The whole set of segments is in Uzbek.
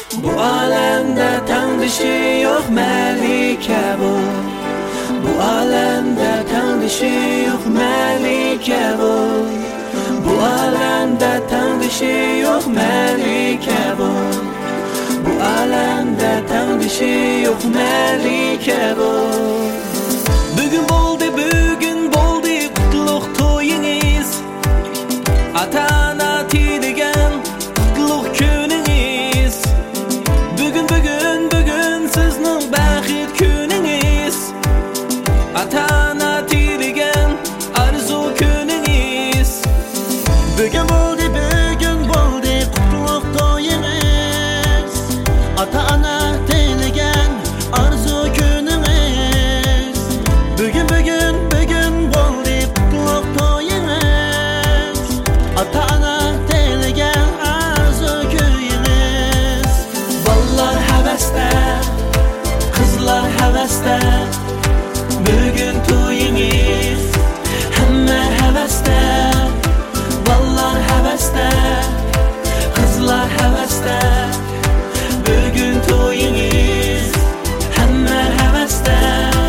Bu alemde tangdişi yok melike bu. Bu alemde tangdişi yok melike bu. Bu alemde tangdişi yok melike bu. Bu alemde tangdişi yok melike bu. Bugün boldu qutluk toyingiz. Ata-ana tiydigan qutluk kuniniz. Bugün sizning baxit kuniniz. Ata-ana tiydigan arzu kuniniz. Bugün boldu qutluk toyingiz. Ata-ana tiydigan arzu kuniniz. Bugün boldu qutluk toyingiz. Ata-ana tiydigan arzu kuniniz. Ballar havasda, qizlar havasda. Bugün to'yingiz, hamma havasda. Ballar havasda, qizlar havasda. Bugün to'yingiz, hamma havasda.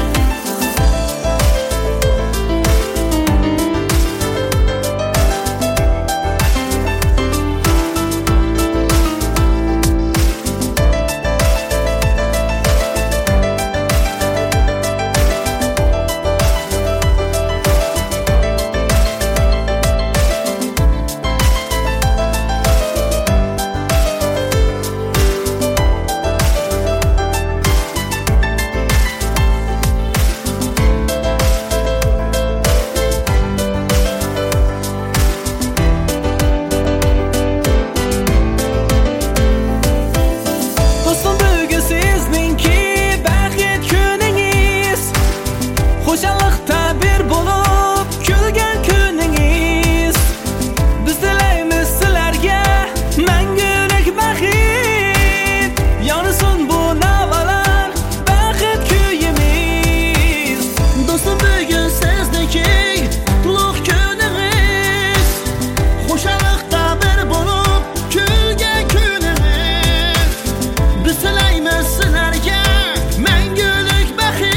Xo'jalikda bir bo'lib kulgan kuningiz. Biz tilaymiz sizlarga mangulik baxit. Yonsin bu navalar baxit kuyimiz. Do'stim bugün sizniki qutlug' kuningiz. Xo'jalikda bir bo'lib kulgan kuningiz. Biz tilaymiz sizlarga mangulik baxit.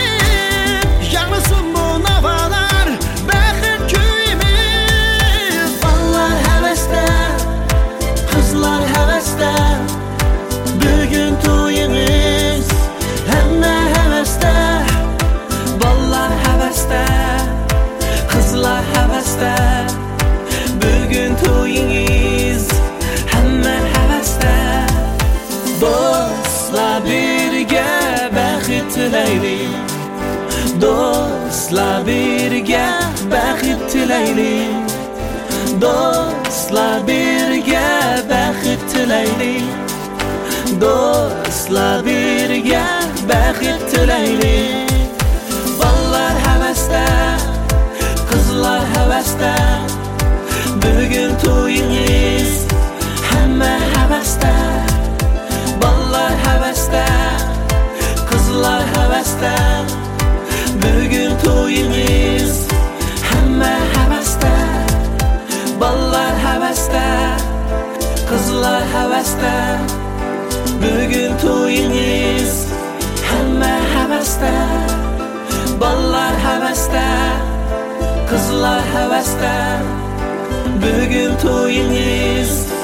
Yanmasın bu navalar baxit kuyimiz. Ballar havasda, qizlar havasda. Bugün to'yingiz, hamma havasda. Ballar havasda, qizlar havasda. Bugün to'yingiz, hamma havasda. Do'stlar birga baxit tilaylik. Do'stlar birga baxit tilaylik. Do'stlar birga baxit tilaylik. Do'stlar birga baxit tilaylik. Ballar havasda, qizlar havasda. Bugün to'yingiz, hamma havasda. Ballar havasda, qizlar havasda. Bugün to'yingiz, hamma havasda. Ballar havasda, qizlar havasda. Bugün to'yingiz, hamma havasda. Ballar havasda, qizlar havasda. Bugün to'yingiz,